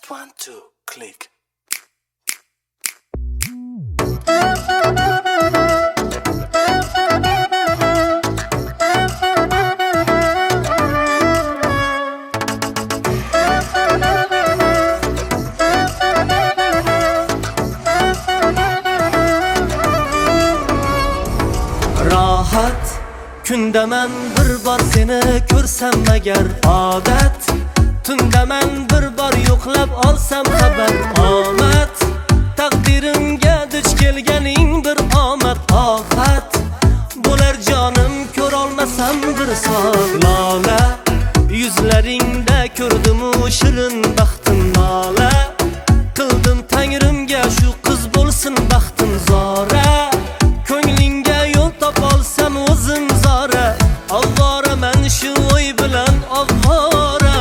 1 2 click. Rahat kunda men bir bor seni ko'rsam agar odat, tunda men bir bor yo'qlab olsam xabar omad, taqdirimga duch kelganing bir omad ofat bo'lar jonim ko'r olmasam bir soat lola, yuzlaringda ko'rdim u shirin baxtim nola, qildim tangrimga shu qiz bo'lsin baxtim zora, ko'nglingga yo'l topolsam o'zim zora, avvora men shu o'y bilan avvora.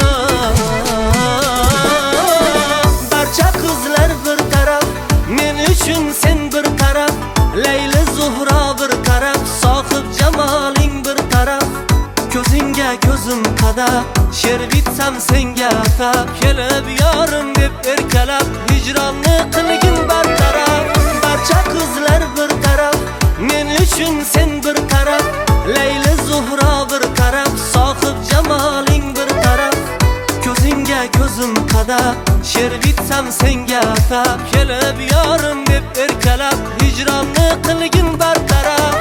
Barcha qizlar bir taraf, men uchun sen bir taraf, Layli Zuhro bir taraf, sohib jamoling bir taraf, ko'zingga ko'zim qadab, she'r bitsam senga atab, kelib yorim deb erkalab, hijronni qilgin bartaraf. Barcha qizlar bir taraf, men uchun sen bir taraf, Layli Zuhro bir taraf, sohib jamoling bir taraf, ko'zingga ko'zim qadab, she'r bitsam senga atab, kelib yorim deb erkalab, hijronni qilgin bartaraf.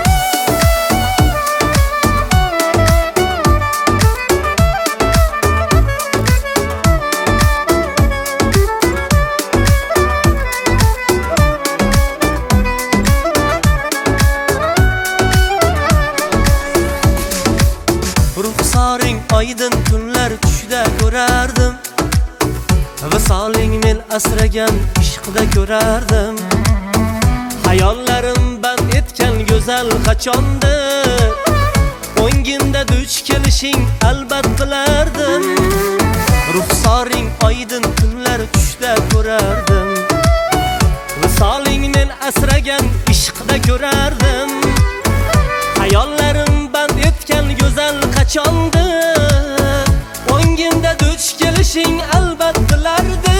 Ruxsoring oydin kunlar tushda ko'rardim, visoling men asragan ishqda ko'rardim, hayollarim band etgan go'zal qachondir, o'ngimda duch kelishing albat bilardim. Ruxsoring oydin kunlar tushda ko'rardim, visoling men asragan ishqda ko'rardim, hayollarim band etgan go'zal qachondir, o'ngimda duch kelishing albat bilardi.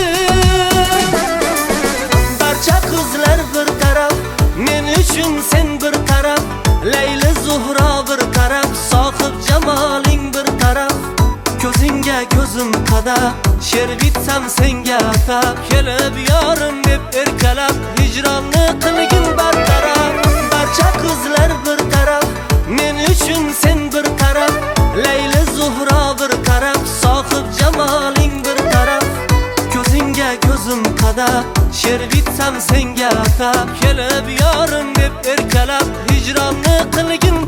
Barcha qizlar bir taraf, men uchun sen bir taraf, Layli Zuhro bir taraf, sohib jamoling bir taraf, ko'zingga ko'zim qadab, she'r bitsam senga atab, kelib yorim deb erkalab, hijronni qilgin bartaraf. Barcha qizlar bir taraf, men uchun sen bir taraf, Layli Zuhro bir taraf, sohib jamoling bir taraf, ko'zingga ko'zim qadab, she'r bitsam senga atab, kelib yorim deb erkalab, hijronni qilgin